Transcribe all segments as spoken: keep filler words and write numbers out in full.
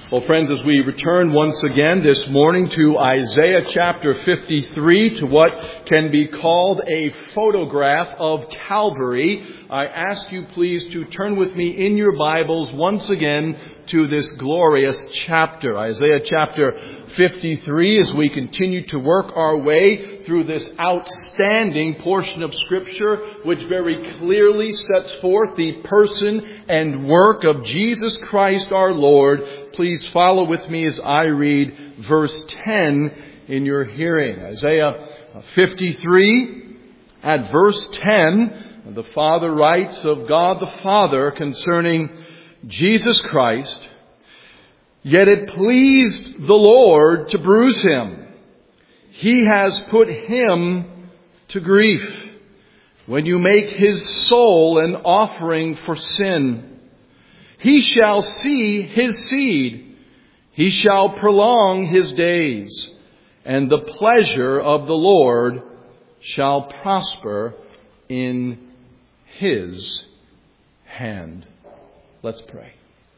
Well, friends, as we return once again this morning to Isaiah chapter fifty-three, to what can be called a photograph of Calvary, I ask you please to turn with me in your Bibles once again to this glorious chapter, Isaiah chapter fifty-three, as we continue to work our way through this outstanding portion of Scripture, which very clearly sets forth the person and work of Jesus Christ our Lord. Please follow with me as I read verse ten in your hearing. Isaiah fifty-three, at verse ten, the Father writes of God the Father concerning Jesus Christ, "Yet it pleased the Lord to bruise him. He has put him to grief. When you make his soul an offering for sin, he shall see his seed. He shall prolong his days, and the pleasure of the Lord shall prosper in his hand." Let's pray.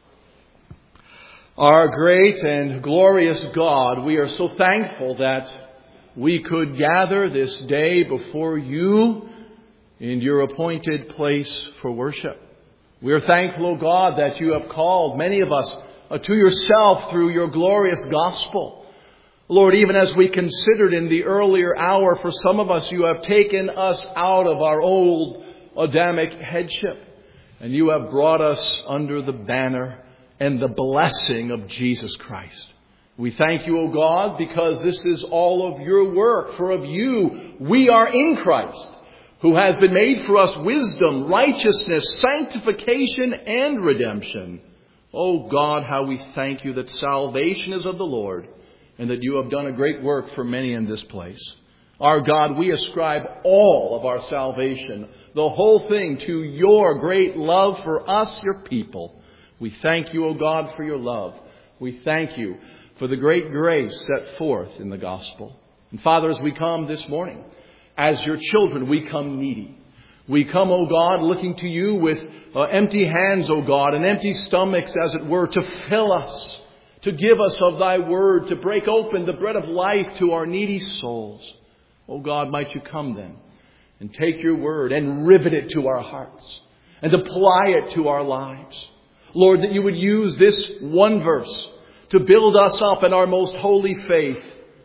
Our great and glorious God, we are so thankful that we could gather this day before you in your appointed place for worship. We are thankful, O God, that you have called many of us to yourself through your glorious gospel. Lord, even as we considered in the earlier hour, for some of us, you have taken us out of our old Adamic headship, and you have brought us under the banner and the blessing of Jesus Christ. We thank you, O God, because this is all of your work. For of you we are in Christ, who has been made for us wisdom, righteousness, sanctification, and redemption. O God, how we thank you that salvation is of the Lord, and that you have done a great work for many in this place. Our God, we ascribe all of our salvation, the whole thing, to your great love for us, your people. We thank you, O God, for your love. We thank you for the great grace set forth in the gospel. And Father, as we come this morning, as your children, we come needy. We come, O God, looking to you with uh, empty hands, O God, and empty stomachs, as it were, to fill us, to give us of thy word, to break open the bread of life to our needy souls. O God, might you come then and take your word and rivet it to our hearts and apply it to our lives. Lord, that you would use this one verse to build us up in our most holy faith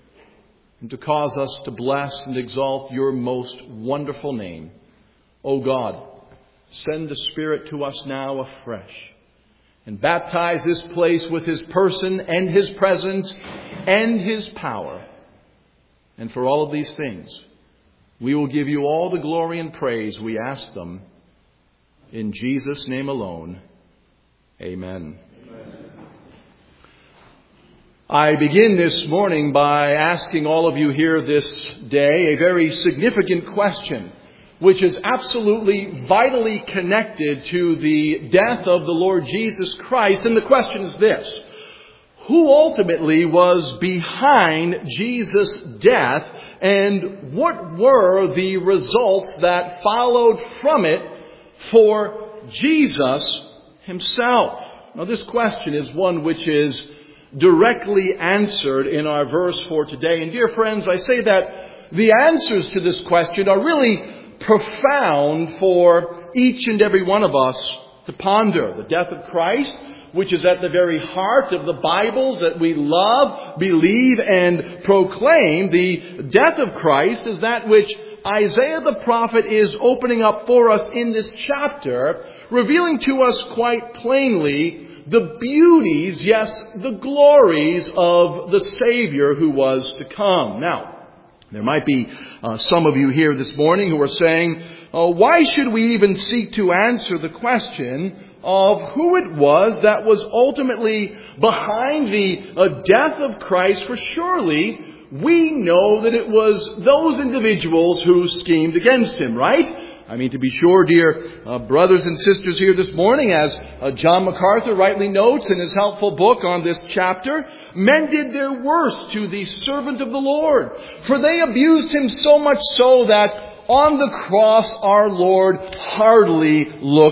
and to cause us to bless and exalt your most wonderful name. O God, send the Spirit to us now afresh and baptize this place with his person and his presence and his power. And for all of these things, we will give you all the glory and praise. We ask them in Jesus' name alone. Amen. Amen. I begin this morning by asking all of you here this day a very significant question, which is absolutely vitally connected to the death of the Lord Jesus Christ. And the question is this: who ultimately was behind Jesus' death, and what were the results that followed from it for Jesus himself? Now, this question is one which is directly answered in our verse for today. And dear friends, I say that the answers to this question are really profound for each and every one of us to ponder. The death of Christ, which is at the very heart of the Bibles that we love, believe, and proclaim. The death of Christ is that which Isaiah the prophet is opening up for us in this chapter, revealing to us quite plainly the beauties, yes, the glories of the Savior who was to come. Now, there might be uh, some of you here this morning who are saying, oh, why should we even seek to answer the question of who it was that was ultimately behind the uh, death of Christ? For surely we know that it was those individuals who schemed against him, right? I mean, to be sure, dear uh, brothers and sisters here this morning, as uh, John MacArthur rightly notes in his helpful book on this chapter, men did their worst to the servant of the Lord, for they abused him so much so that on the cross our Lord hardly looked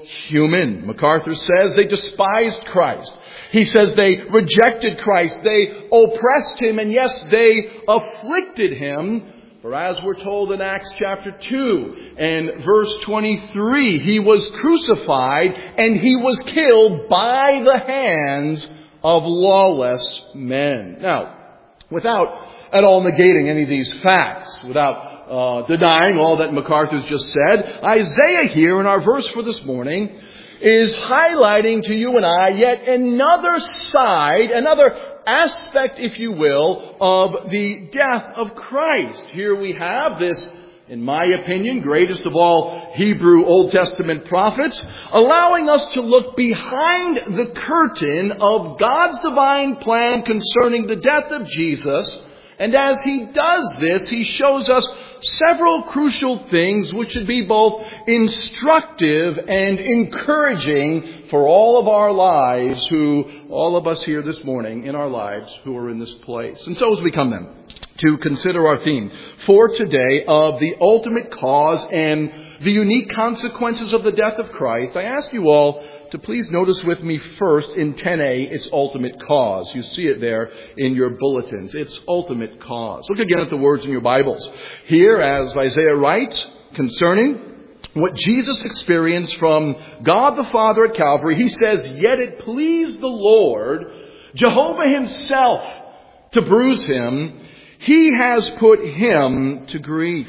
human. MacArthur says they despised Christ. He says they rejected Christ. They oppressed Him, and yes, they afflicted Him. For as we're told in Acts chapter two and verse twenty-three, He was crucified and He was killed by the hands of lawless men. Now, without at all negating any of these facts, without uh, denying all that MacArthur's just said, Isaiah here in our verse for this morning is highlighting to you and I yet another side, another aspect, if you will, of the death of Christ. Here we have this, in my opinion, greatest of all Hebrew Old Testament prophets, allowing us to look behind the curtain of God's divine plan concerning the death of Jesus. And as He does this, He shows us several crucial things which should be both instructive and encouraging for all of our lives, who, all of us here this morning in our lives who are in this place. And so as we come then to consider our theme for today of the ultimate cause and the unique consequences of the death of Christ, I ask you all to please notice with me first in ten A, its ultimate cause. You see it there in your bulletins. Its ultimate cause. Look again at the words in your Bibles. Here, as Isaiah writes concerning what Jesus experienced from God the Father at Calvary, he says, "Yet it pleased the Lord, Jehovah Himself, to bruise Him. He has put Him to grief."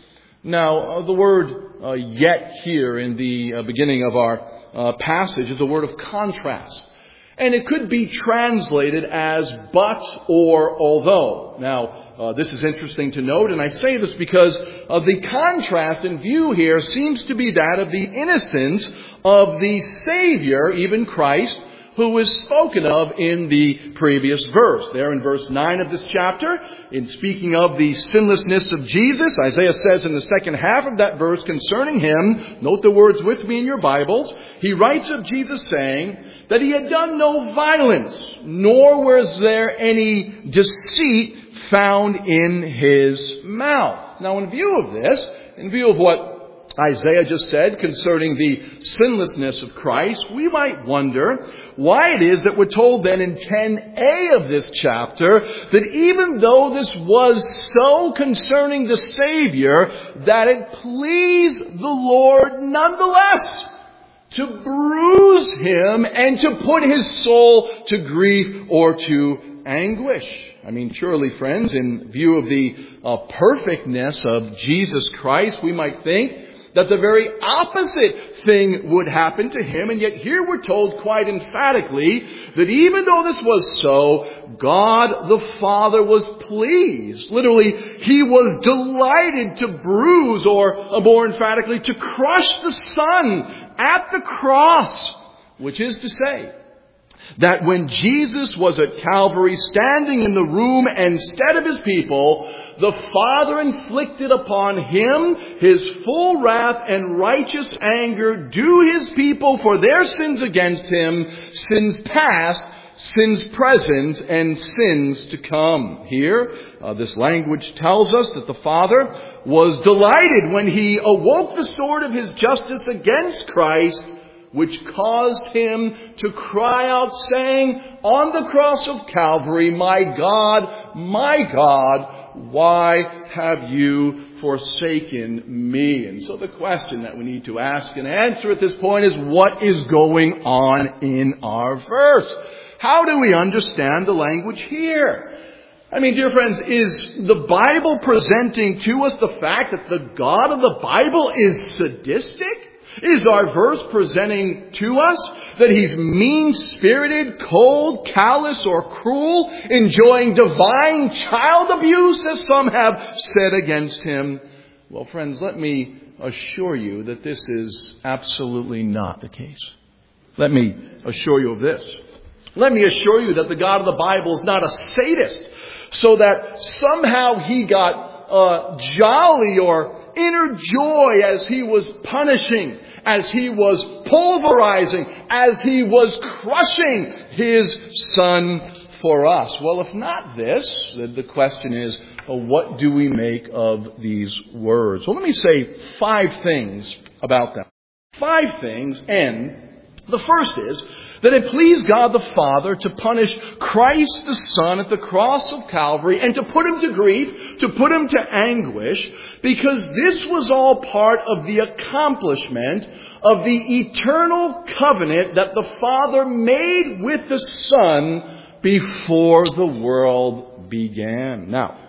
Now, uh, the word uh, "yet" here in the uh, beginning of our Uh, passage is a word of contrast. And it could be translated as but or although. Now, uh, this is interesting to note, and I say this because of the contrast in view here seems to be that of the innocence of the Savior, even Christ, who is spoken of in the previous verse. There in verse nine of this chapter, in speaking of the sinlessness of Jesus, Isaiah says in the second half of that verse concerning Him, note the words with me in your Bibles, he writes of Jesus saying that He had done no violence, nor was there any deceit found in His mouth. Now, in view of this, in view of what Isaiah just said concerning the sinlessness of Christ, we might wonder why it is that we're told then in ten A of this chapter that even though this was so concerning the Savior, that it pleased the Lord nonetheless to bruise Him and to put His soul to grief or to anguish. I mean, surely, friends, in view of the uh, perfectness of Jesus Christ, we might think that the very opposite thing would happen to Him. And yet here we're told quite emphatically that even though this was so, God the Father was pleased. Literally, He was delighted to bruise, or more emphatically, to crush the Son at the cross. Which is to say, that when Jesus was at Calvary, standing in the room instead of His people, the Father inflicted upon Him His full wrath and righteous anger due His people for their sins against Him, sins past, sins present, and sins to come. Here, uh, this language tells us that the Father was delighted when He awoke the sword of His justice against Christ, which caused Him to cry out, saying on the cross of Calvary, "My God, my God, why have you forsaken me?" And so the question that we need to ask and answer at this point is, what is going on in our verse? How do we understand the language here? I mean, dear friends, is the Bible presenting to us the fact that the God of the Bible is sadistic? Is our verse presenting to us that He's mean-spirited, cold, callous, or cruel, enjoying divine child abuse, as some have said against Him? Well, friends, let me assure you that this is absolutely not the case. Let me assure you of this. Let me assure you that the God of the Bible is not a sadist, so that somehow He got uh, jolly or inner joy as He was punishing, as He was pulverizing, as He was crushing His Son for us. Well, if not this, then the question is, well, what do we make of these words? Well, let me say five things about them. Five things, and the first is that it pleased God the Father to punish Christ the Son at the cross of Calvary and to put him to grief, to put him to anguish, because this was all part of the accomplishment of the eternal covenant that the Father made with the Son before the world began. Now,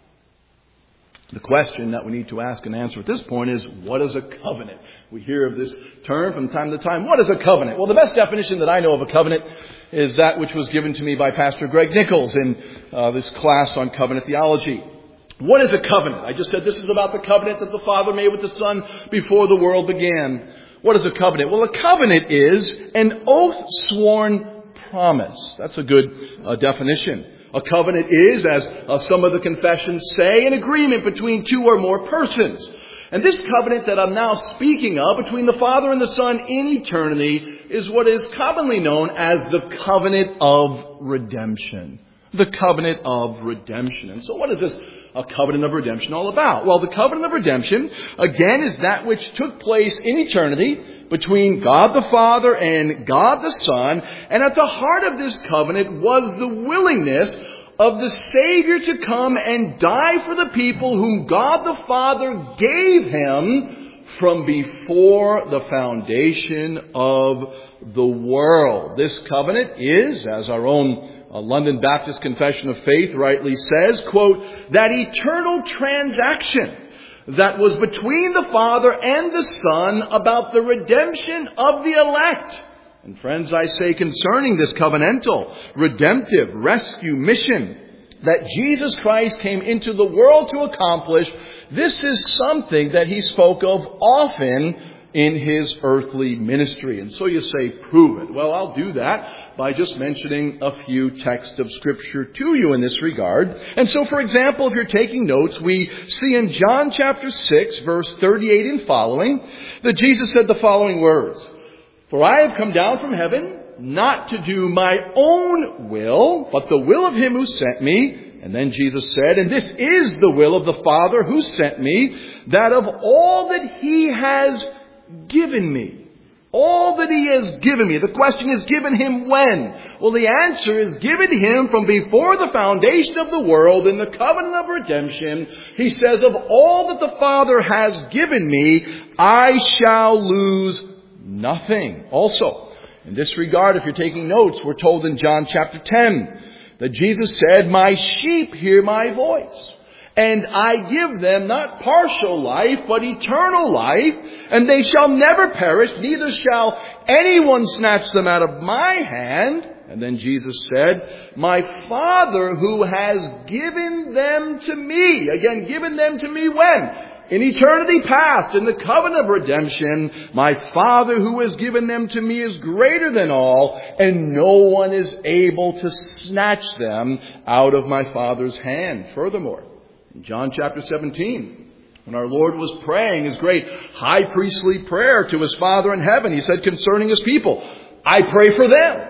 the question that we need to ask and answer at this point is, what is a covenant? We hear of this term from time to time. What is a covenant? Well, the best definition that I know of a covenant is that which was given to me by Pastor Greg Nichols in uh, this class on covenant theology. What is a covenant? I just said this is about the covenant that the Father made with the Son before the world began. What is a covenant? Well, a covenant is an oath sworn promise. That's a good uh, definition. A covenant is, as uh, some of the confessions say, an agreement between two or more persons. And this covenant that I'm now speaking of between the Father and the Son in eternity is what is commonly known as the covenant of redemption. The covenant of redemption. And so what is this a covenant of redemption all about? Well, the covenant of redemption, again, is that which took place in eternity between God the Father and God the Son. And at the heart of this covenant was the willingness of the Savior to come and die for the people whom God the Father gave him from before the foundation of the world. This covenant is, as our own uh, London Baptist Confession of Faith rightly says, quote, that eternal transaction that was between the Father and the Son about the redemption of the elect. And friends, I say concerning this covenantal, redemptive, rescue mission that Jesus Christ came into the world to accomplish, this is something that he spoke of often in his earthly ministry. And so you say, prove it. Well, I'll do that by just mentioning a few texts of Scripture to you in this regard. And so, for example, if you're taking notes, we see in John chapter six, verse thirty-eight and following, that Jesus said the following words, "For I have come down from heaven, not to do my own will, but the will of him who sent me." And then Jesus said, "And this is the will of the Father who sent me, that of all that he has given me." All that he has given me. The question is, given him when? Well, the answer is given him from before the foundation of the world in the covenant of redemption. He says, of all that the Father has given me, I shall lose nothing. Also, in this regard, if you're taking notes, we're told in John chapter ten that Jesus said, "My sheep hear my voice, and I give them not partial life, but eternal life, and they shall never perish, neither shall anyone snatch them out of my hand." And then Jesus said, "My Father who has given them to me." Again, given them to me when? In eternity past, in the covenant of redemption. "My Father who has given them to me is greater than all, and no one is able to snatch them out of my Father's hand." Furthermore, in John chapter seventeen, when our Lord was praying his great high priestly prayer to his Father in heaven, he said concerning his people, "I pray for them.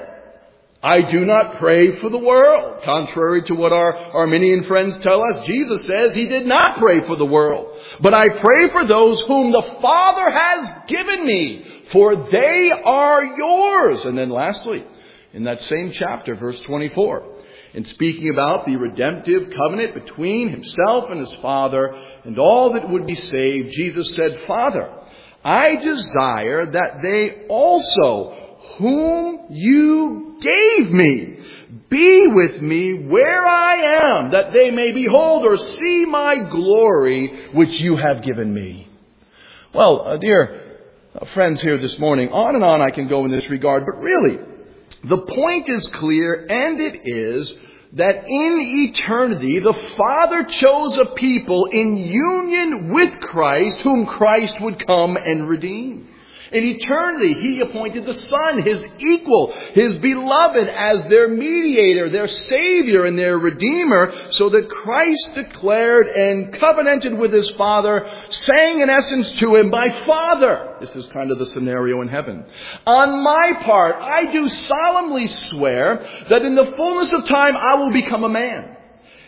I do not pray for the world." Contrary to what our Arminian friends tell us, Jesus says he did not pray for the world. "But I pray for those whom the Father has given me, for they are yours." And then lastly, in that same chapter, verse twenty-four, in speaking about the redemptive covenant between himself and his Father and all that would be saved, Jesus said, "Father, I desire that they also, whom you gave me, be with me where I am, that they may behold or see my glory, which you have given me." Well, uh, dear uh, friends here this morning, on and on I can go in this regard, but really, the point is clear, and it is that in eternity, the Father chose a people in union with Christ, whom Christ would come and redeem. In eternity, he appointed the Son, his equal, his beloved, as their mediator, their Savior, and their Redeemer, so that Christ declared and covenanted with his Father, saying in essence to him, "My Father," this is kind of the scenario in heaven, "on my part, I do solemnly swear that in the fullness of time I will become a man.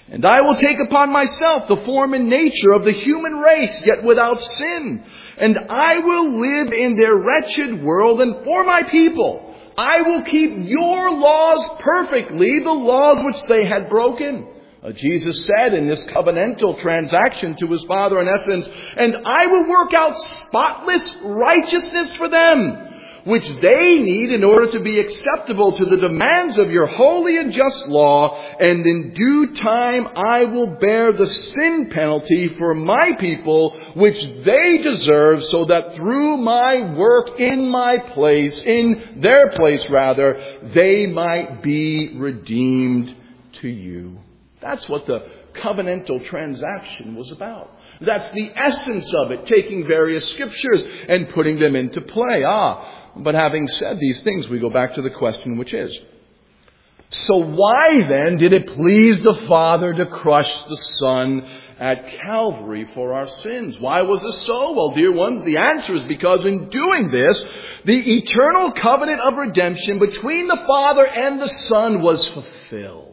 And I will take upon myself the form and nature of the human race, yet without sin. And I will live in their wretched world, and for my people I will keep your laws perfectly, the laws which they had broken. Uh, Jesus said in this covenantal transaction to his Father, in essence, and I will work out spotless righteousness for them, which they need in order to be acceptable to the demands of your holy and just law. And in due time I will bear the sin penalty for my people, which they deserve, so that through my work in my place, in their place rather, they might be redeemed to you. That's what the covenantal transaction was about. That's the essence of it, taking various scriptures and putting them into play. Ah, but having said these things, we go back to the question, which is, so why then did it please the Father to crush the Son at Calvary for our sins? Why was this so? Well, dear ones, the answer is because in doing this, the eternal covenant of redemption between the Father and the Son was fulfilled.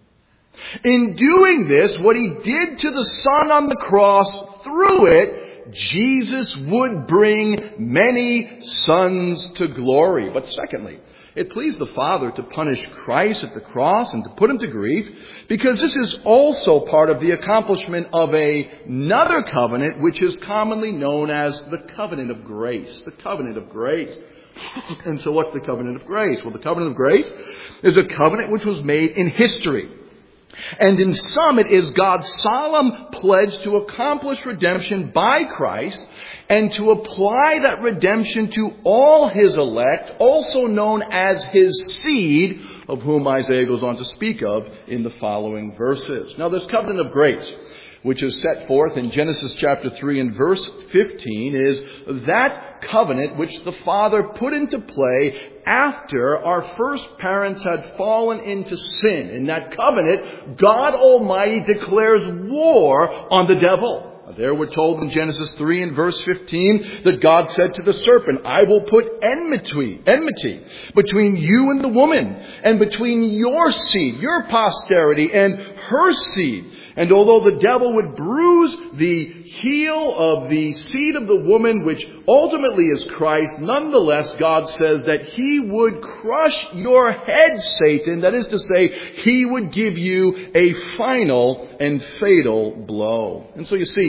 In doing this, what he did to the Son on the cross, through it, Jesus would bring many sons to glory. But secondly, it pleased the Father to punish Christ at the cross and to put him to grief, because this is also part of the accomplishment of a, another covenant, which is commonly known as the covenant of grace. The covenant of grace. And so what's the covenant of grace? Well, the covenant of grace is a covenant which was made in history. And in sum, it is God's solemn pledge to accomplish redemption by Christ and to apply that redemption to all his elect, also known as his seed, of whom Isaiah goes on to speak of in the following verses. Now, this covenant of grace, which is set forth in Genesis chapter three and verse fifteen, is that covenant which the Father put into play after our first parents had fallen into sin. In that covenant, God Almighty declares war on the devil. There we're told in Genesis three and verse fifteen that God said to the serpent, I will put enmity, enmity between you and the woman, and between your seed, your posterity, and her seed. And although the devil would bruise the heel of the seed of the woman, which ultimately is Christ, nonetheless, God says that he would crush your head, Satan. That is to say, he would give you a final and fatal blow. And so you see,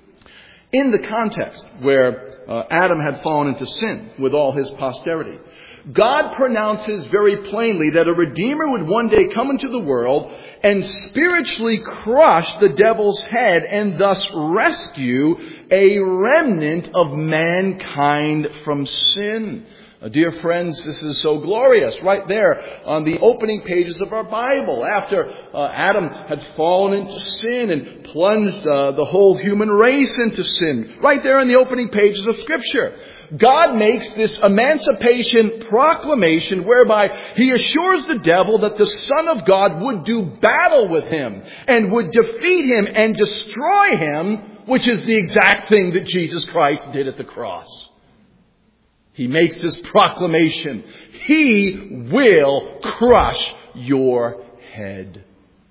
in the context where uh, Adam had fallen into sin with all his posterity, God pronounces very plainly that a Redeemer would one day come into the world and spiritually crush the devil's head and thus rescue a remnant of mankind from sin. Uh, dear friends, this is so glorious. Right there on the opening pages of our Bible, after uh, Adam had fallen into sin and plunged uh, the whole human race into sin, right there in the opening pages of Scripture, God makes this emancipation proclamation whereby he assures the devil that the Son of God would do battle with him and would defeat him and destroy him, which is the exact thing that Jesus Christ did at the cross. He makes this proclamation. He will crush your head.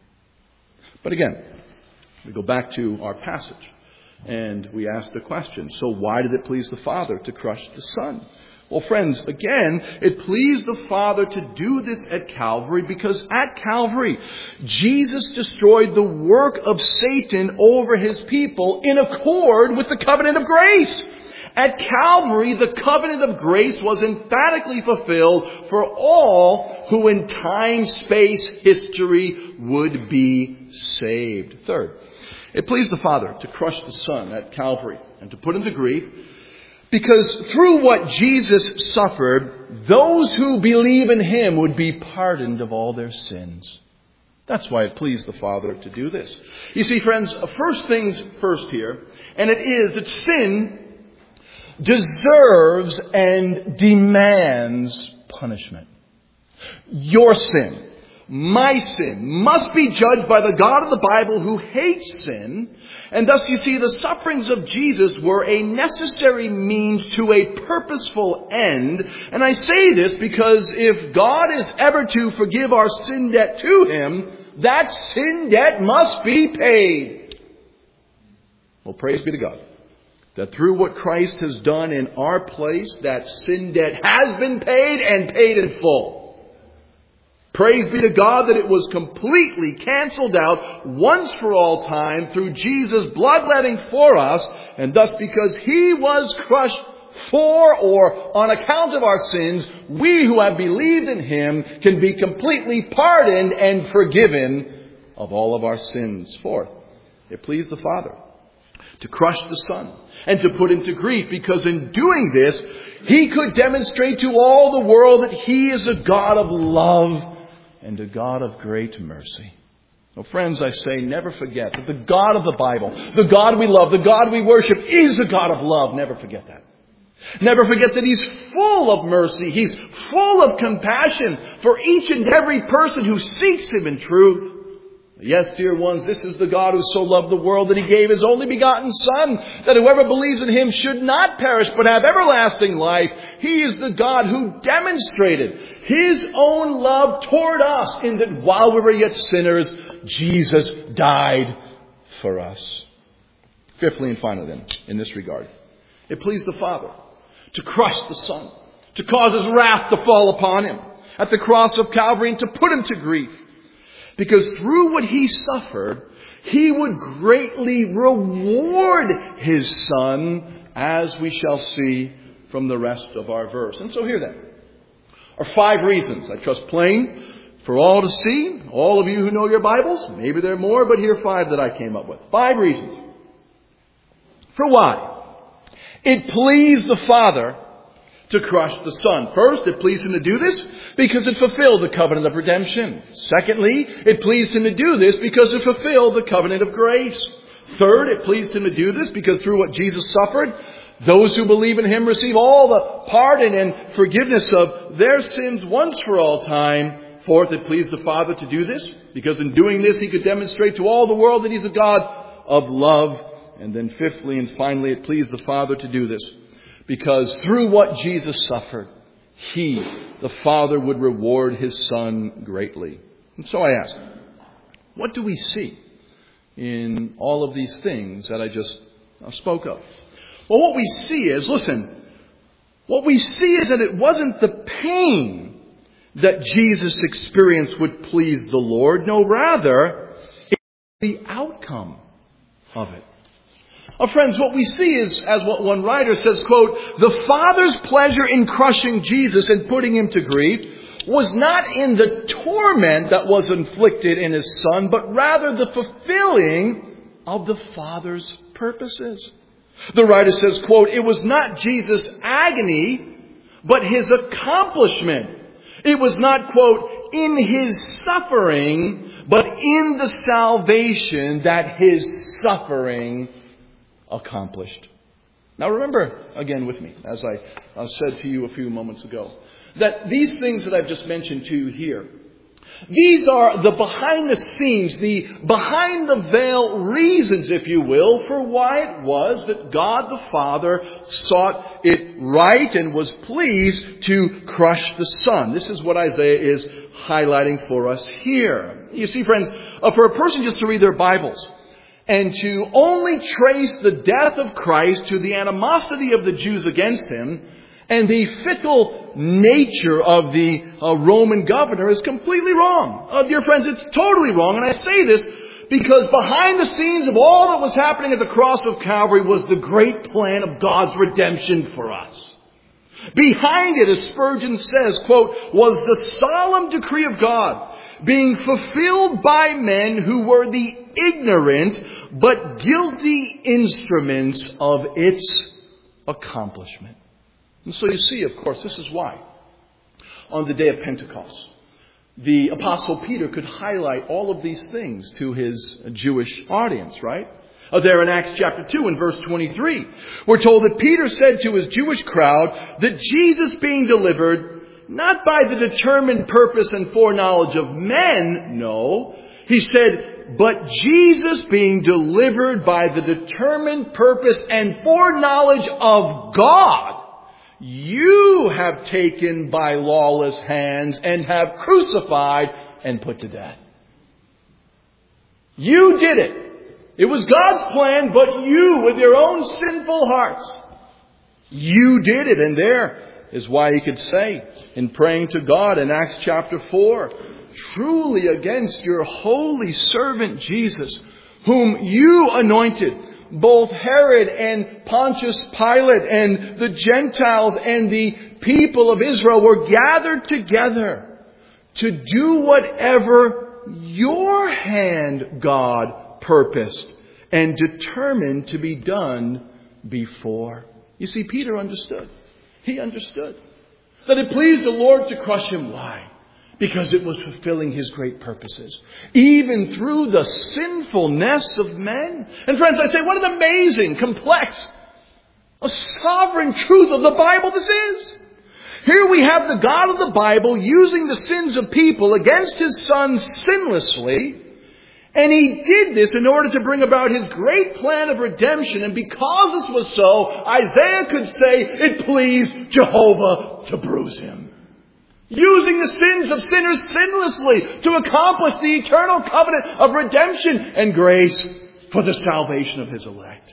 But again, we go back to our passage and we ask the question, so why did it please the Father to crush the Son? Well, friends, again, it pleased the Father to do this at Calvary because at Calvary, Jesus destroyed the work of Satan over his people in accord with the covenant of grace. At Calvary, the covenant of grace was emphatically fulfilled for all who in time, space, history would be saved. Third, it pleased the Father to crush the Son at Calvary and to put him to grief because through what Jesus suffered, those who believe in him would be pardoned of all their sins. That's why it pleased the Father to do this. You see, friends, first things first here, and it is that sin deserves and demands punishment. Your sin, my sin, must be judged by the God of the Bible who hates sin. And thus you see the sufferings of Jesus were a necessary means to a purposeful end. And I say this because if God is ever to forgive our sin debt to him, That sin debt must be paid. Well, praise be to God that through what Christ has done in our place, that sin debt has been paid and paid in full. Praise be to God that it was completely canceled out once for all time through Jesus' bloodletting for us, and thus because He was crushed for or on account of our sins, we who have believed in Him can be completely pardoned and forgiven of all of our sins. Fourth, it pleased the Father to crush the Son and to put Him to grief, because in doing this, He could demonstrate to all the world that He is a God of love and a God of great mercy. So friends, I say, never forget that the God of the Bible, the God we love, the God we worship, is a God of love. Never forget that. Never forget that He's full of mercy. He's full of compassion for each and every person who seeks Him in truth. Yes, dear ones, this is the God who so loved the world that He gave His only begotten Son, that whoever believes in Him should not perish but have everlasting life. He is the God who demonstrated His own love toward us in that while we were yet sinners, Jesus died for us. Fifthly and finally then, in this regard, it pleased the Father to crush the Son, to cause His wrath to fall upon Him at the cross of Calvary and to put Him to grief. Because through what He suffered, He would greatly reward His Son, as we shall see from the rest of our verse. And so here then are five reasons, I trust plain, for all to see. All of you who know your Bibles, maybe there are more, but here are five that I came up with. Five reasons. For why it pleased the Father to crush the Son. First, it pleased Him to do this because it fulfilled the covenant of redemption. Secondly, it pleased Him to do this because it fulfilled the covenant of grace. Third, it pleased Him to do this because through what Jesus suffered, those who believe in Him receive all the pardon and forgiveness of their sins once for all time. Fourth, it pleased the Father to do this because in doing this He could demonstrate to all the world that He's a God of love. And then fifthly and finally, it pleased the Father to do this because through what Jesus suffered, He, the Father, would reward His Son greatly. And so I ask, what do we see in all of these things that I just spoke of? Well, what we see is, listen, what we see is that it wasn't the pain that Jesus experienced would please the Lord. No, rather, it was the outcome of it. Oh, friends, what we see is, as what one writer says, quote, the Father's pleasure in crushing Jesus and putting Him to grief was not in the torment that was inflicted in His Son, but rather the fulfilling of the Father's purposes. The writer says, quote, it was not Jesus' agony, but His accomplishment. It was not, quote, in His suffering, but in the salvation that His suffering accomplished. Now remember again with me, as I uh, said to you a few moments ago, that these things that I've just mentioned to you here, these are the behind the scenes, the behind the veil reasons, if you will, for why it was that God the Father sought it right and was pleased to crush the Son. This is what Isaiah is highlighting for us here. You see, friends, uh, for a person just to read their Bibles and to only trace the death of Christ to the animosity of the Jews against Him and the fickle nature of the uh, Roman governor is completely wrong. Uh, dear friends, it's totally wrong. And I say this because behind the scenes of all that was happening at the cross of Calvary was the great plan of God's redemption for us. Behind it, as Spurgeon says, quote, was the solemn decree of God being fulfilled by men who were the ignorant but guilty instruments of its accomplishment. And so you see, of course, this is why on the day of Pentecost, the Apostle Peter could highlight all of these things to his Jewish audience, right? Uh, there in Acts chapter two and verse twenty-three, we're told that Peter said to his Jewish crowd that Jesus being delivered, not by the determined purpose and foreknowledge of men, no, he said, but Jesus being delivered by the determined purpose and foreknowledge of God, you have taken by lawless hands and have crucified and put to death. You did it. It was God's plan, but you, with your own sinful hearts, you did it. And there is why he could say in praying to God in Acts chapter four, truly against your holy servant Jesus, whom you anointed, both Herod and Pontius Pilate and the Gentiles and the people of Israel were gathered together to do whatever your hand, God, purposed and determined to be done before. You see, Peter understood. He understood that it pleased the Lord to crush him. Why? Because it was fulfilling his great purposes, even through the sinfulness of men. And friends, I say, what an amazing, complex, a sovereign truth of the Bible this is. Here we have the God of the Bible using the sins of people against his Son sinlessly. And he did this in order to bring about his great plan of redemption. And because this was so, Isaiah could say it pleased Jehovah to bruise him. Using the sins of sinners sinlessly to accomplish the eternal covenant of redemption and grace for the salvation of his elect.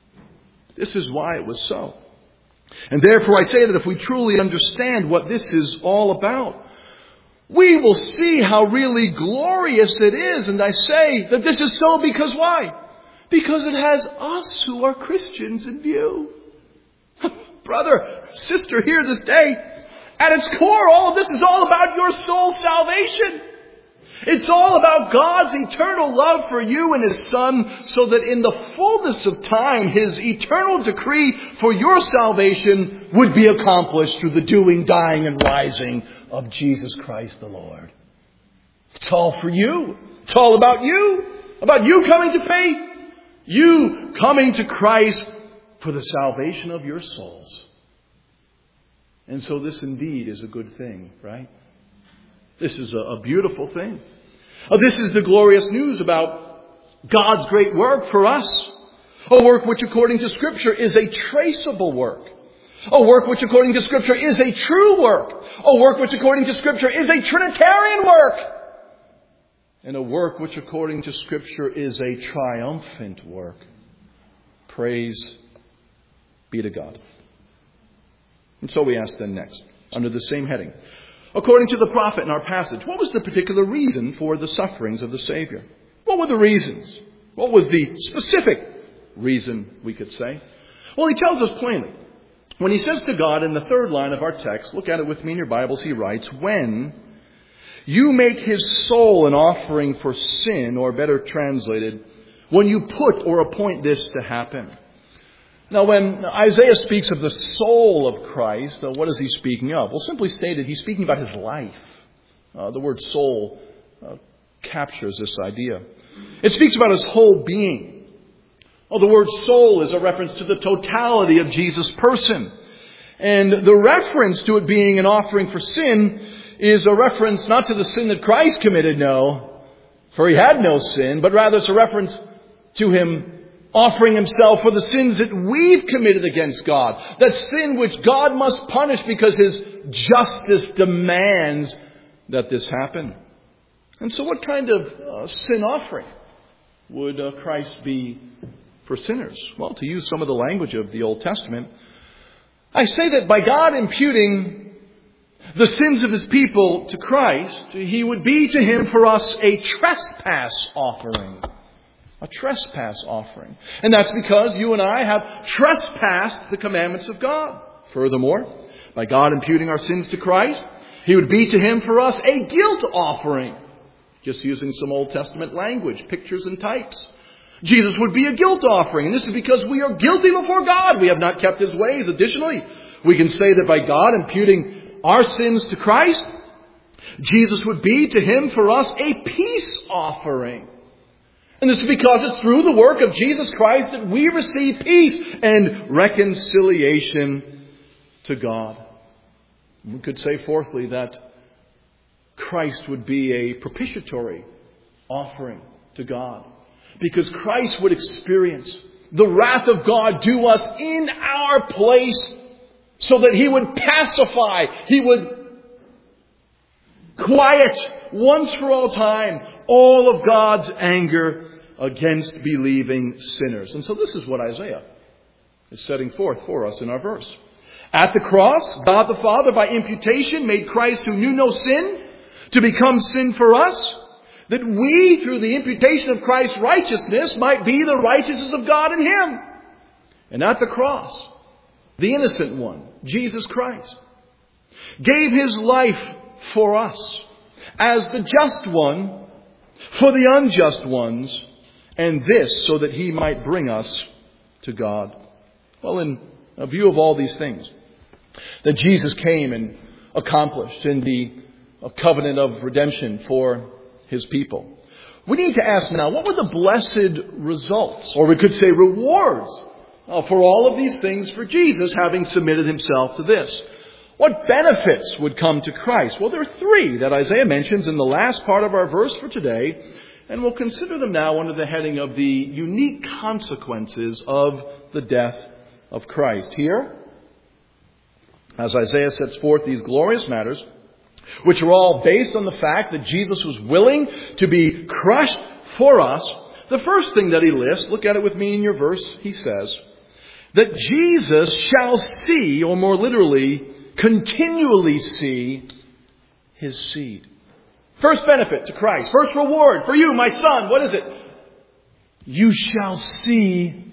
This is why it was so. And therefore I say that if we truly understand what this is all about, we will see how really glorious it is. And I say that this is so because why? Because it has us who are Christians in view. Brother, sister, here this day, at its core, all of this is all about your soul's salvation. It's all about God's eternal love for you and his Son, so that in the fullness of time, his eternal decree for your salvation would be accomplished through the doing, dying, and rising of Jesus Christ the Lord. It's all for you. It's all about you. About you coming to faith. You coming to Christ for the salvation of your souls. And so this indeed is a good thing, right? This is a, a beautiful thing. Oh, this is the glorious news about God's great work for us. A work which according to Scripture is a traceable work. A work which according to Scripture is a true work. A work which according to Scripture is a Trinitarian work. And a work which according to Scripture is a triumphant work. Praise be to God. And so we ask then next, under the same heading, according to the prophet in our passage, what was the particular reason for the sufferings of the Savior? What were the reasons? What was the specific reason, we could say? Well, he tells us plainly. When he says to God in the third line of our text, look at it with me in your Bibles, he writes, when you make his soul an offering for sin, or better translated, when you put or appoint this to happen. Now, when Isaiah speaks of the soul of Christ, uh, what is he speaking of? Well, simply stated, he's speaking about his life. Uh, the word soul uh, captures this idea. It speaks about his whole being. Well, the word soul is a reference to the totality of Jesus' person. And the reference to it being an offering for sin is a reference not to the sin that Christ committed, no, for he had no sin, but rather it's a reference to him offering himself for the sins that we've committed against God. That sin which God must punish because his justice demands that this happen. And so what kind of uh, sin offering would uh, Christ be for sinners? Well, to use some of the language of the Old Testament, I say that by God imputing the sins of his people to Christ, he would be to him for us a trespass offering. A trespass offering. And that's because you and I have trespassed the commandments of God. Furthermore, by God imputing our sins to Christ, he would be to him for us a guilt offering. Just using some Old Testament language, pictures and types. Jesus would be a guilt offering. And this is because we are guilty before God. We have not kept his ways. Additionally, we can say that by God imputing our sins to Christ, Jesus would be to him for us a peace offering. And this is because it's through the work of Jesus Christ that we receive peace and reconciliation to God. We could say fourthly that Christ would be a propitiatory offering to God. Because Christ would experience the wrath of God due us in our place, so that he would pacify, he would quiet once for all time all of God's anger against believing sinners. And so this is what Isaiah is setting forth for us in our verse. At the cross, God the Father, by imputation, made Christ, who knew no sin, to become sin for us, that we, through the imputation of Christ's righteousness, might be the righteousness of God in Him. And at the cross, the innocent one, Jesus Christ, gave His life for us as the just one for the unjust ones, and this so that He might bring us to God. Well, in view of all these things that Jesus came and accomplished in the covenant of redemption for His people, we need to ask now, what were the blessed results, or we could say rewards, uh, for all of these things for Jesus having submitted Himself to this? What benefits would come to Christ? Well, there are three that Isaiah mentions in the last part of our verse for today, and we'll consider them now under the heading of the unique consequences of the death of Christ. Here, as Isaiah sets forth these glorious matters, which are all based on the fact that Jesus was willing to be crushed for us, the first thing that he lists, look at it with me in your verse, he says, that Jesus shall see, or more literally, continually see His seed. First benefit to Christ. First reward for you, my son. What is it? You shall see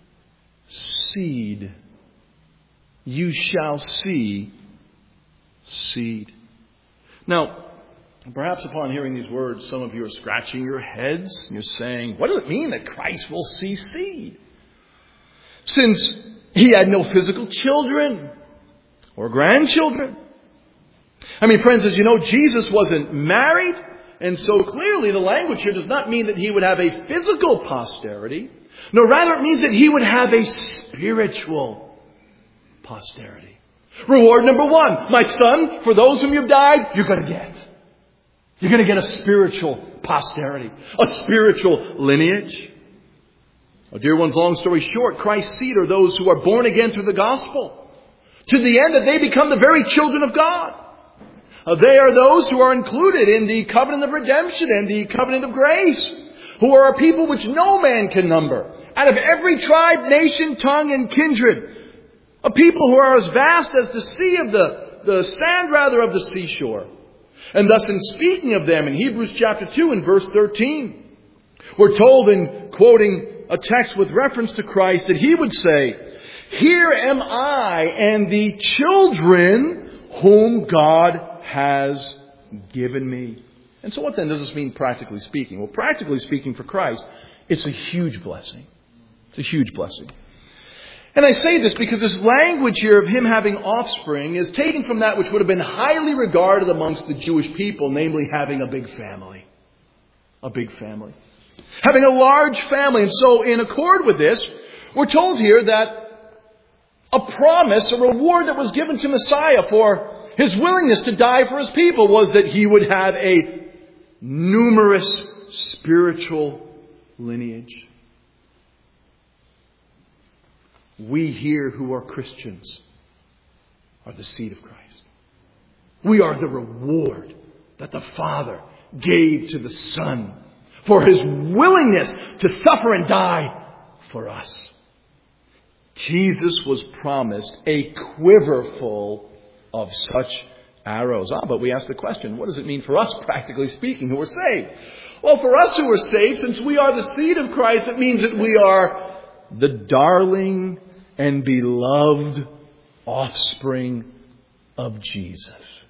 seed. You shall see seed. Now, perhaps upon hearing these words, some of you are scratching your heads. And you're saying, what does it mean that Christ will see seed? Since He had no physical children or grandchildren. I mean, friends, as you know, Jesus wasn't married. And so clearly the language here does not mean that He would have a physical posterity. No, rather it means that He would have a spiritual posterity. Reward number one, my son, for those whom you've died, you're going to get. You're going to get a spiritual posterity, a spiritual lineage. Oh, dear ones, long story short, Christ's seed are those who are born again through the gospel, to the end that they become the very children of God. Uh, they are those who are included in the covenant of redemption and the covenant of grace, who are a people which no man can number, out of every tribe, nation, tongue, and kindred. A people who are as vast as the sea of the, the sand rather of the seashore. And thus in speaking of them in Hebrews chapter two and verse thirteen, we're told in quoting a text with reference to Christ that He would say, here am I and the children whom God has given me. And so what then does this mean practically speaking? Well, practically speaking for Christ, it's a huge blessing. It's a huge blessing. And I say this because this language here of Him having offspring is taken from that which would have been highly regarded amongst the Jewish people, namely having a big family. A big family. Having a large family. And so in accord with this, we're told here that a promise, a reward that was given to Messiah for His willingness to die for His people was that He would have a numerous spiritual lineage. We here who are Christians are the seed of Christ. We are the reward that the Father gave to the Son for His willingness to suffer and die for us. Jesus was promised a quiver full of such arrows. Ah, but we ask the question, what does it mean for us, practically speaking, who are saved? Well, for us who are saved, since we are the seed of Christ, it means that we are the darling and beloved offspring of Jesus.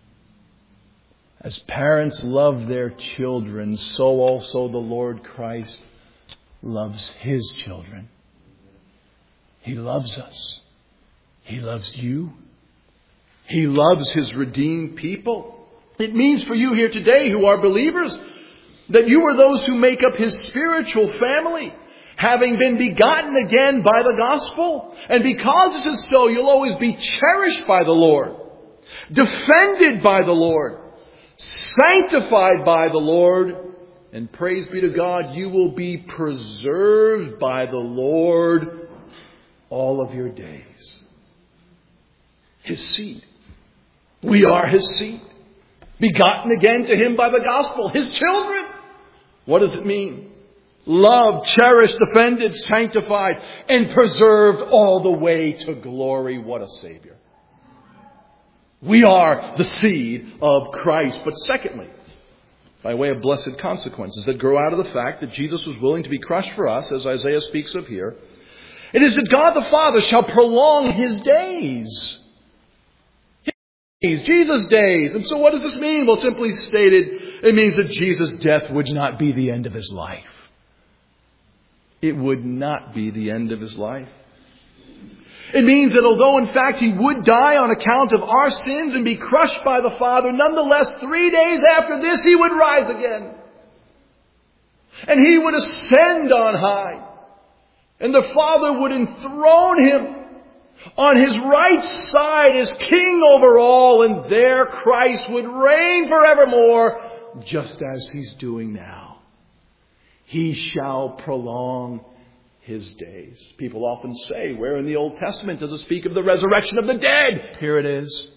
As parents love their children, so also the Lord Christ loves His children. He loves us. He loves you. He loves His redeemed people. It means for you here today who are believers that you are those who make up His spiritual family, having been begotten again by the gospel. And because this is so, you'll always be cherished by the Lord, defended by the Lord, sanctified by the Lord, and praise be to God, you will be preserved by the Lord all of your days. His seed. We are His seed. begotten again to him by the gospel, his children. What does it mean? Loved, cherished, defended, sanctified, and preserved all the way to glory. What a Savior. We are the seed of Christ. But secondly, by way of blessed consequences that grow out of the fact that Jesus was willing to be crushed for us, as Isaiah speaks of here, it is that God the Father shall prolong his days. His days, Jesus' days. And so what does this mean? Well, simply stated, it means that Jesus' death would not be the end of his life. It would not be the end of his life. It means that although in fact he would die on account of our sins and be crushed by the Father, nonetheless three days after this he would rise again. And he would ascend on high. And the Father would enthrone him on his right side as king over all. And there Christ would reign forevermore, just as he's doing now. He shall prolong his days. People often say, where in the Old Testament does it speak of the resurrection of the dead? Here it is.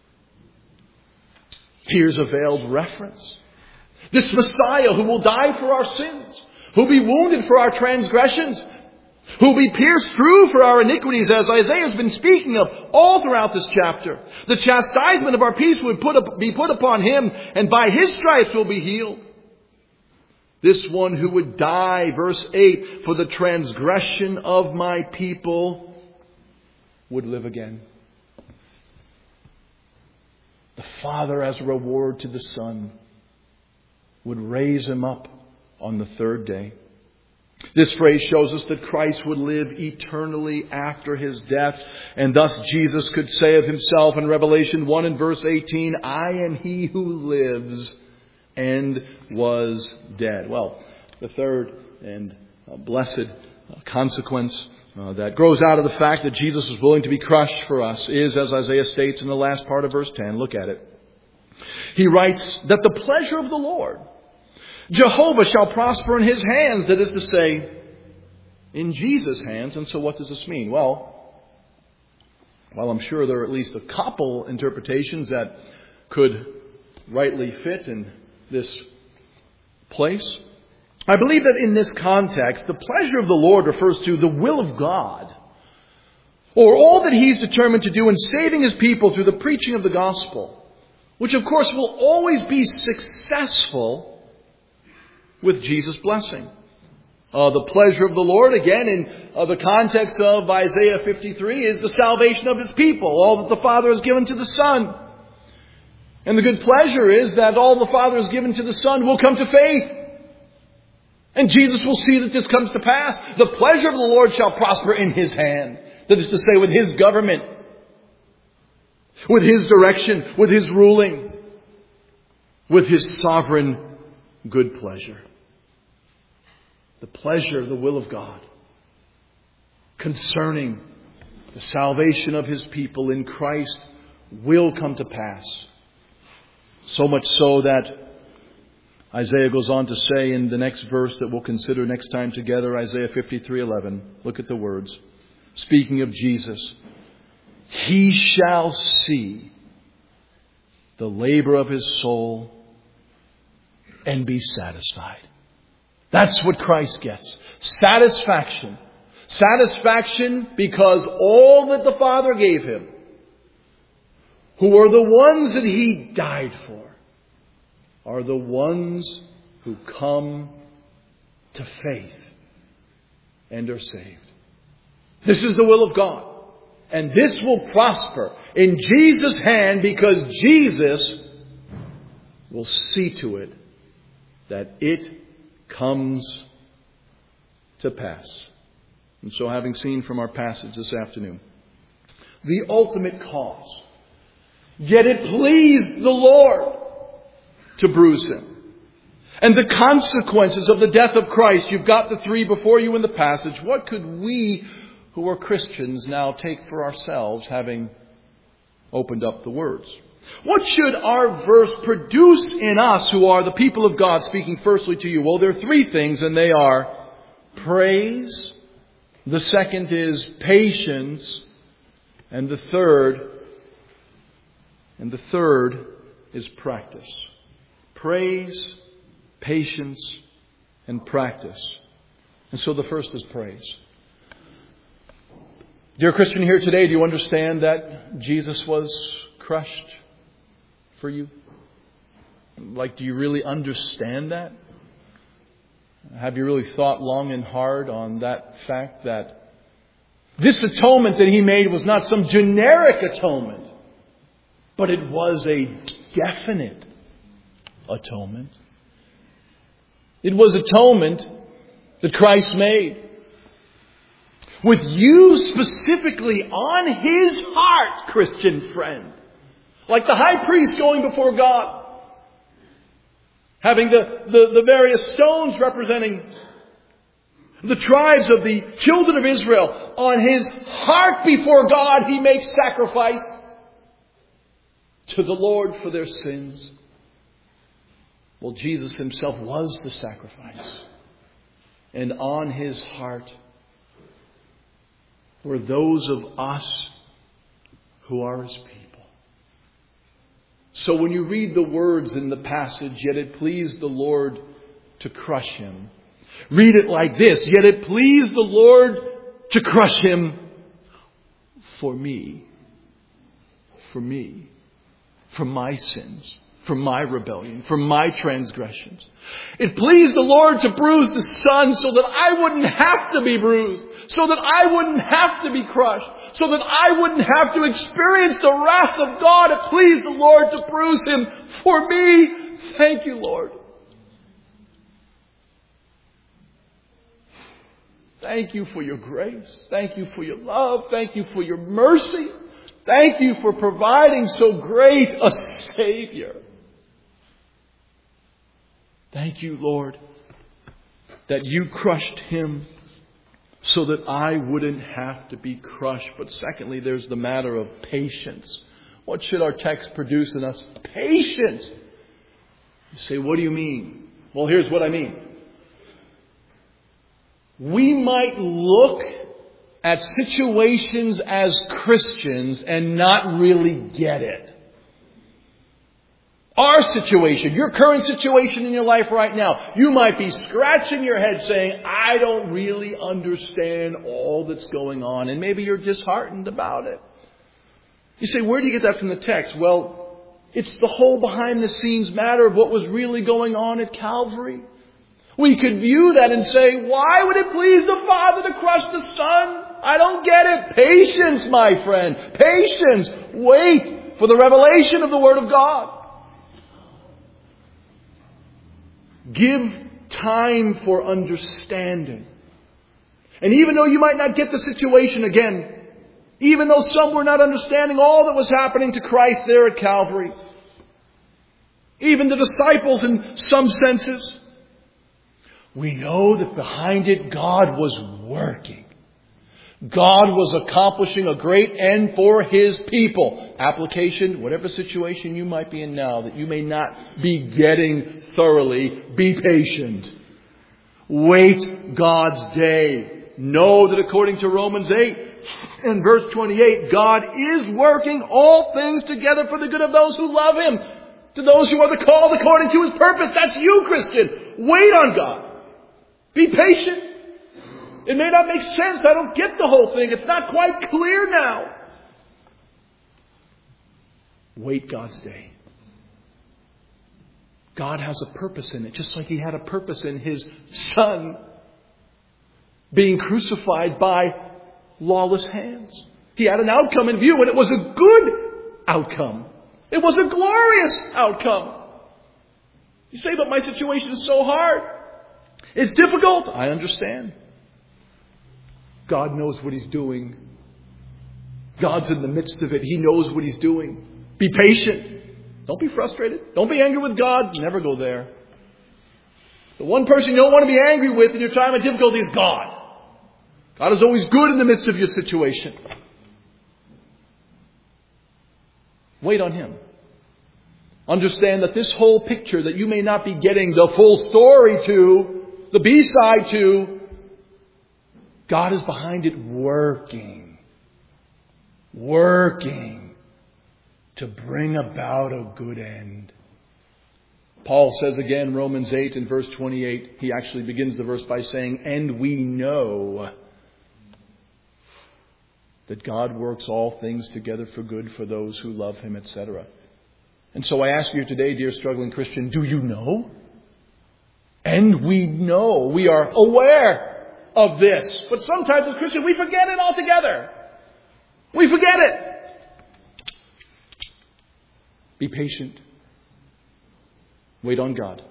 Here's a veiled reference. This Messiah who will die for our sins, who will be wounded for our transgressions, who will be pierced through for our iniquities, as Isaiah has been speaking of all throughout this chapter. The chastisement of our peace would put up, be put upon him, and by his stripes will be healed. This one who would die, verse eight, for the transgression of my people would live again. The Father, as a reward to the Son, would raise him up on the third day. This phrase shows us that Christ would live eternally after his death. And thus Jesus could say of himself in Revelation one and verse eighteen, I am he who lives and was dead. Well, the third and uh, blessed uh, consequence uh, that grows out of the fact that Jesus was willing to be crushed for us is, as Isaiah states in the last part of verse ten, look at it. He writes that the pleasure of the Lord, Jehovah, shall prosper in his hands, that is to say, in Jesus' hands. And so what does this mean? Well, well, I'm sure there are at least a couple interpretations that could rightly fit in this place. I believe that in this context, the pleasure of the Lord refers to the will of God, or all that he's determined to do in saving his people through the preaching of the gospel, which of course will always be successful with Jesus' blessing. Uh, the pleasure of the Lord, again, in uh, the context of Isaiah fifty-three, is the salvation of his people, all that the Father has given to the Son. And the good pleasure is that all the Father has given to the Son will come to faith. And Jesus will see that this comes to pass. The pleasure of the Lord shall prosper in his hand. That is to say, with his government, with his direction, with his ruling, with his sovereign good pleasure. The pleasure, the will of God concerning the salvation of his people in Christ will come to pass. So much so that Isaiah goes on to say in the next verse that we'll consider next time together, Isaiah fifty-three eleven. Look at the words. Speaking of Jesus, he shall see the labor of his soul and be satisfied. That's what Christ gets. Satisfaction. Satisfaction because all that the Father gave him, who are the ones that he died for, are the ones who come to faith and are saved. This is the will of God. And this will prosper in Jesus' hand because Jesus will see to it that it comes to pass. And so, having seen from our passage this afternoon the ultimate cause, yet it pleased the Lord to bruise him, and the consequences of the death of Christ, you've got the three before you in the passage. What could we who are Christians now take for ourselves, having opened up the words? What should our verse produce in us who are the people of God, speaking firstly to you? Well, there are three things, and they are praise. The second is patience. And the third, and the third is practice. Praise, patience, and practice. And so the first is praise. Dear Christian here today, do you understand that Jesus was crushed for you? Like, do you really understand that? Have you really thought long and hard on that fact that this atonement that He made was not some generic atonement, but it was a definite atonement? It was atonement that Christ made with you specifically on His heart, Christian friend. Like the high priest going before God, having the, the, the various stones representing the tribes of the children of Israel. On his heart before God, he makes sacrifice to the Lord for their sins. Well, Jesus Himself was the sacrifice. And on His heart were those of us who are His people. So when you read the words in the passage, yet it pleased the Lord to crush Him, read it like this: yet it pleased the Lord to crush Him for me, for me, for my sins, for my rebellion, for my transgressions. It pleased the Lord to bruise the Son so that I wouldn't have to be bruised, so that I wouldn't have to be crushed, so that I wouldn't have to experience the wrath of God. It pleased the Lord to bruise Him for me. Thank you, Lord. Thank you for your grace. Thank you for your love. Thank you for your mercy. Thank you for providing so great a Savior. Thank you, Lord, that you crushed Him so that I wouldn't have to be crushed. But secondly, there's the matter of patience. What should our text produce in us? Patience. You say, what do you mean? Well, here's what I mean. We might look at situations as Christians and not really get it. Our situation, your current situation in your life right now, you might be scratching your head saying, I don't really understand all that's going on. And maybe you're disheartened about it. You say, where do you get that from the text? Well, it's the whole behind the scenes matter of what was really going on at Calvary. We could view that and say, why would it please the Father to crush the Son? I don't get it. Patience, my friend. Patience. Wait for the revelation of the Word of God. Give time for understanding. And even though you might not get the situation again, even though some were not understanding all that was happening to Christ there at Calvary, even the disciples in some senses, we know that behind it God was working. God was accomplishing a great end for His people. Application, whatever situation you might be in now that you may not be getting thoroughly, be patient. Wait God's day. Know that according to Romans eight and verse twenty-eight, God is working all things together for the good of those who love Him, to those who are the called according to His purpose. That's you, Christian. Wait on God. Be patient. It may not make sense. I don't get the whole thing. It's not quite clear now. Wait God's day. God has a purpose in it, just like He had a purpose in His Son being crucified by lawless hands. He had an outcome in view, and it was a good outcome. It was a glorious outcome. You say, but my situation is so hard. It's difficult. I understand. God knows what He's doing. God's in the midst of it. He knows what He's doing. Be patient. Don't be frustrated. Don't be angry with God. Never go there. The one person you don't want to be angry with in your time of difficulty is God. God is always good in the midst of your situation. Wait on Him. Understand that this whole picture that you may not be getting the full story to, the B-side to, God is behind it working. Working to bring about a good end. Paul says again, Romans eight and verse twenty-eight, he actually begins the verse by saying, and we know that God works all things together for good for those who love Him, et cetera. And so I ask you today, dear struggling Christian, do you know? And we know, we are aware of this. But sometimes as Christians, we forget it altogether. We forget it. Be patient. Wait on God.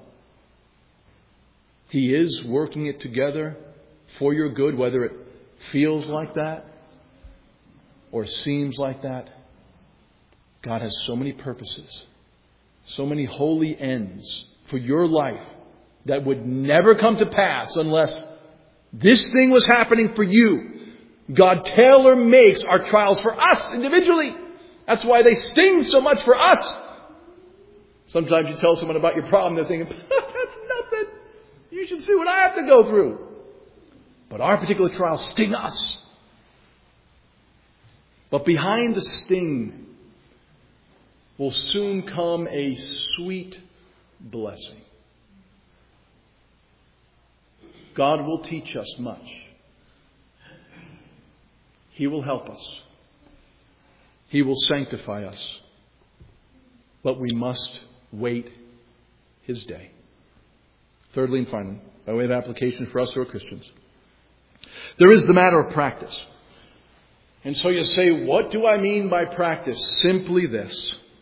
He is working it together for your good, whether it feels like that or seems like that. God has so many purposes, so many holy ends for your life that would never come to pass unless this thing was happening for you. God tailor makes our trials for us individually. That's why they sting so much for us. Sometimes you tell someone about your problem, they're thinking, that's nothing. You should see what I have to go through. But our particular trials sting us. But behind the sting will soon come a sweet blessing. God will teach us much. He will help us. He will sanctify us. But we must wait His day. Thirdly and finally, by way of application for us who are Christians, there is the matter of practice. And so you say, what do I mean by practice? Simply this.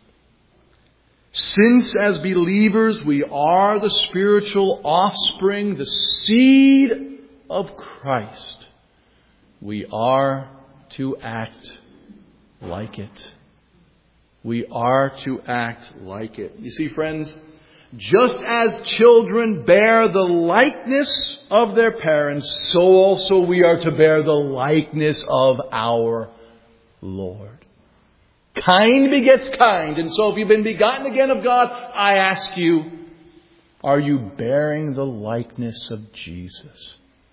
Since as believers we are the spiritual offspring, the seed of Christ, we are to act like it. We are to act like it. You see, friends, just as children bear the likeness of their parents, so also we are to bear the likeness of our Lord. Kind begets kind. And so if you've been begotten again of God, I ask you, are you bearing the likeness of Jesus?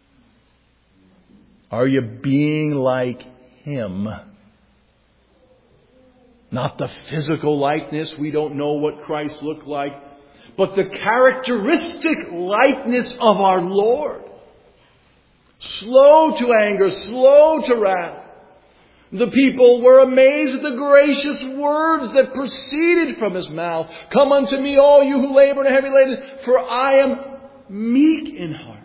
Are you being like Him? Not the physical likeness. We don't know what Christ looked like. But the characteristic likeness of our Lord. Slow to anger, slow to wrath. The people were amazed at the gracious words that proceeded from His mouth. Come unto me, all you who labor and are heavy laden, for I am meek in heart.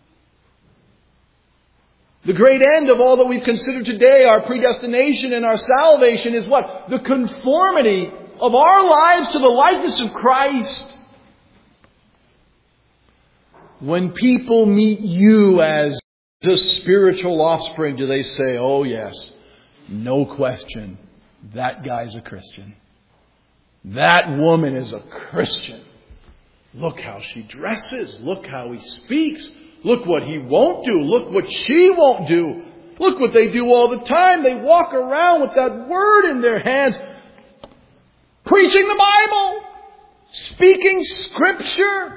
The great end of all that we've considered today, our predestination and our salvation, is what? The conformity of our lives to the likeness of Christ. When people meet you as the spiritual offspring, do they say, oh yes, no question, that guy's a Christian. That woman is a Christian. Look how she dresses. Look how he speaks. Look what he won't do. Look what she won't do. Look what they do all the time. They walk around with that word in their hands, preaching the Bible, speaking Scripture,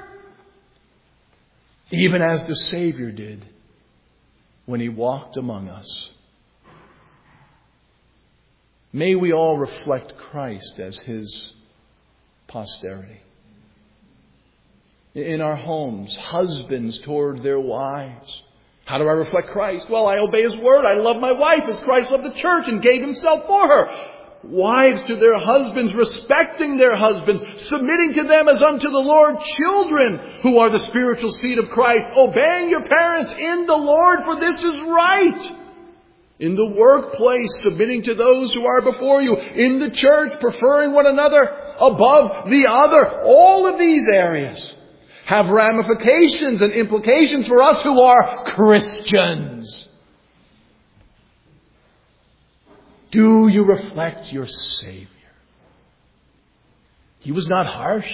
even as the Savior did when He walked among us. May we all reflect Christ as His posterity. In our homes, husbands toward their wives. How do I reflect Christ? Well, I obey His word. I love my wife as Christ loved the church and gave Himself for her. Wives to their husbands, respecting their husbands, submitting to them as unto the Lord. Children who are the spiritual seed of Christ, obeying your parents in the Lord, for this is right. In the workplace, submitting to those who are before you. In the church, preferring one another above the other. All of these areas have ramifications and implications for us who are Christians. Do you reflect your Savior? He was not harsh.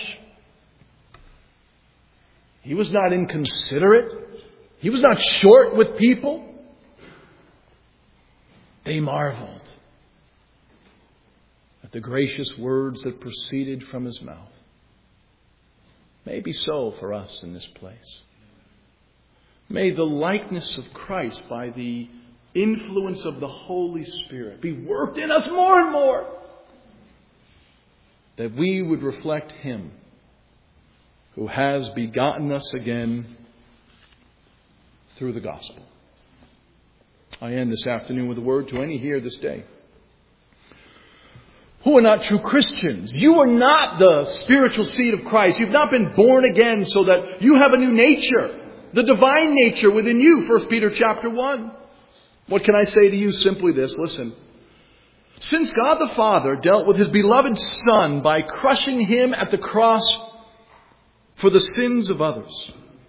He was not inconsiderate. He was not short with people. They marveled at the gracious words that proceeded from His mouth. May it be so for us in this place. May the likeness of Christ by the influence of the Holy Spirit be worked in us more and more. that we would reflect Him who has begotten us again through the gospel. I end this afternoon with a word to any here this day who are not true Christians. You are not the spiritual seed of Christ. You've not been born again so that you have a new nature, the divine nature within you. First Peter chapter one. What can I say to you? Simply this. Listen. Since God the Father dealt with His beloved Son by crushing Him at the cross for the sins of others,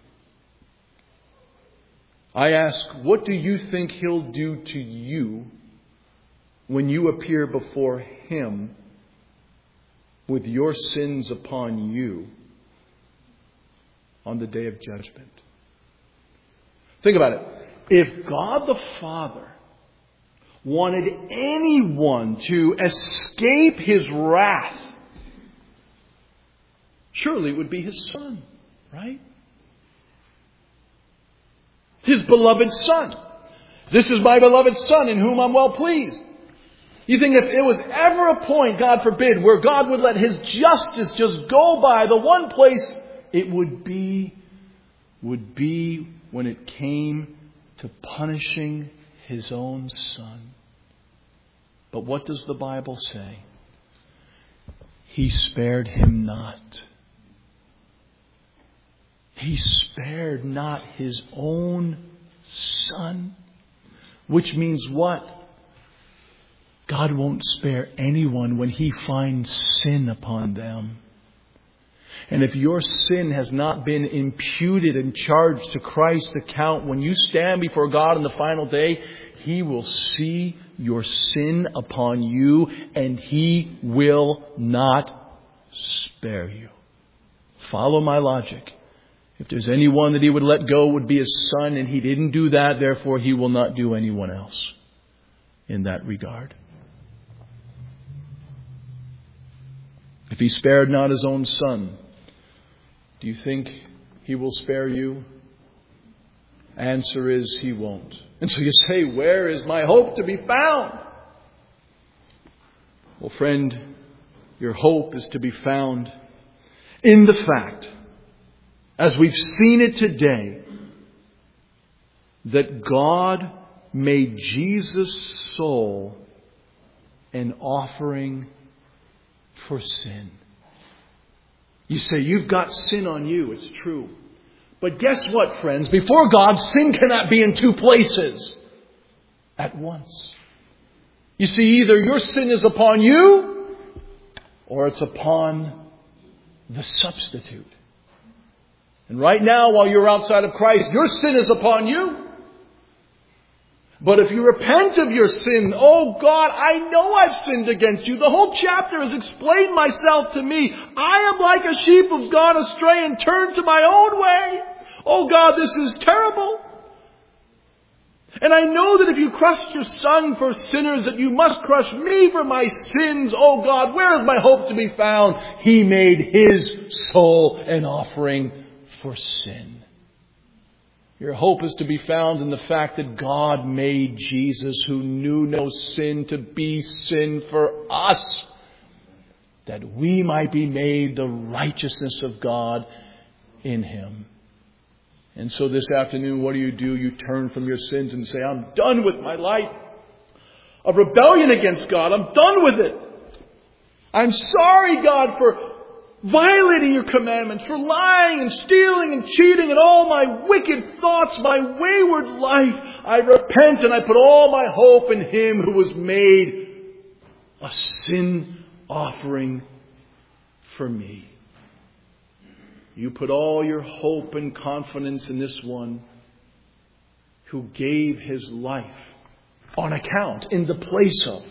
I ask, what do you think He'll do to you when you appear before Him with your sins upon you on the day of judgment? Think about it. If God the Father wanted anyone to escape His wrath, surely it would be His Son, right? His beloved Son. This is my beloved Son in whom I'm well pleased. You think if it was ever a point, God forbid, where God would let His justice just go by, the one place it would be, would be when it came to punishing His own Son. But what does the Bible say? He spared Him not. He spared not His own Son. Which means what? God won't spare anyone when He finds sin upon them. And if your sin has not been imputed and charged to Christ's account, when you stand before God on the final day, He will see your sin upon you and He will not spare you. Follow my logic. If there's anyone that He would let go, it would be His Son, and He didn't do that. Therefore, He will not do anyone else in that regard. If He spared not His own Son, do you think He will spare you? Answer is, He won't. And so you say, where is my hope to be found? Well, friend, your hope is to be found in the fact, as we've seen it today, that God made Jesus' soul an offering for sin. You say, you've got sin on you. It's true. But guess what, friends? Before God, sin cannot be in two places at once. You see, either your sin is upon you or it's upon the substitute. And right now, while you're outside of Christ, your sin is upon you. But if you repent of your sin, oh God, I know I've sinned against you. The whole chapter has explained myself to me. I am like a sheep who've gone astray and turned to my own way. Oh God, this is terrible. And I know that if you crushed your Son for sinners, that you must crush me for my sins. Oh God, where is my hope to be found? He made His soul an offering for sin. Your hope is to be found in the fact that God made Jesus, who knew no sin, to be sin for us, that we might be made the righteousness of God in Him. And so this afternoon, what do you do? You turn from your sins and say, I'm done with my life of rebellion against God. I'm done with it. I'm sorry, God, for violating your commandments, for lying and stealing and cheating and all my wicked thoughts, my wayward life. I repent and I put all my hope in Him who was made a sin offering for me. You put all your hope and confidence in this one who gave His life on account, in the place of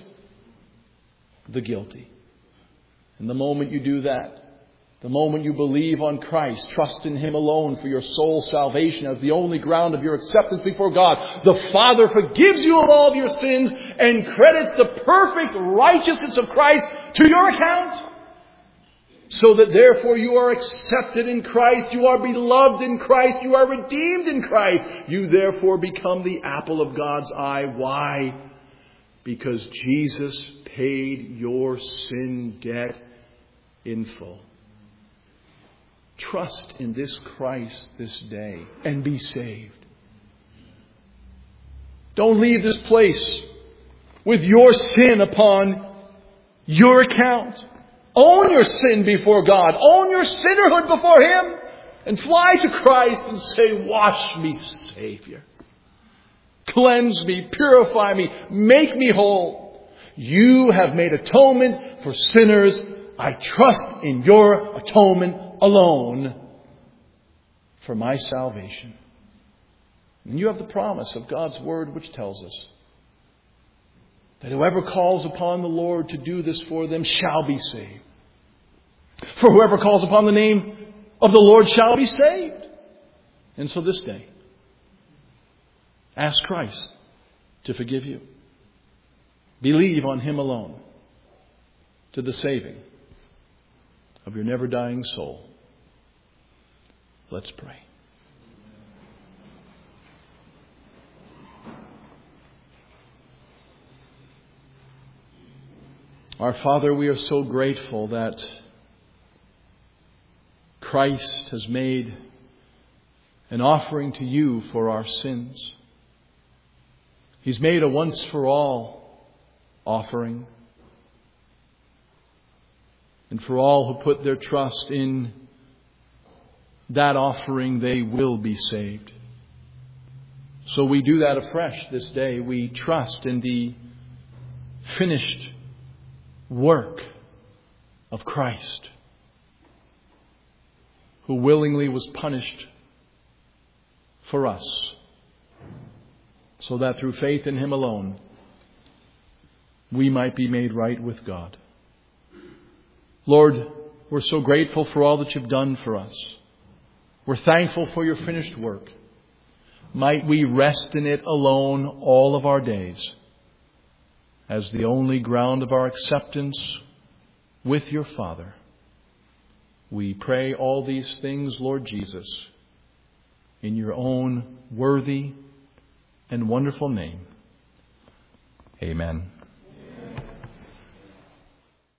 the guilty. And the moment you do that, the moment you believe on Christ, trust in Him alone for your soul's salvation as the only ground of your acceptance before God, the Father forgives you of all of your sins and credits the perfect righteousness of Christ to your account. So that therefore you are accepted in Christ, you are beloved in Christ, you are redeemed in Christ. You therefore become the apple of God's eye. Why? Because Jesus paid your sin debt in full. Trust in this Christ this day and be saved. Don't leave this place with your sin upon your account. Own your sin before God. Own your sinnerhood before Him. And fly to Christ and say, wash me, Savior. Cleanse me, purify me, make me whole. You have made atonement for sinners. I trust in your atonement alone for my salvation. And you have the promise of God's Word which tells us that whoever calls upon the Lord to do this for them shall be saved. For whoever calls upon the name of the Lord shall be saved. And so this day, ask Christ to forgive you. Believe on Him alone to the saving of your never dying soul. Let's pray. Our Father, we are so grateful that Christ has made an offering to you for our sins. He's made a once-for-all offering. And for all who put their trust in that offering, they will be saved. So we do that afresh this day. We trust in the finished work of Christ, who willingly was punished for us, so that through faith in Him alone, we might be made right with God. Lord, we're so grateful for all that you've done for us. We're thankful for your finished work. Might we rest in it alone all of our days, as the only ground of our acceptance with your Father. We pray all these things, Lord Jesus, in your own worthy and wonderful name. Amen.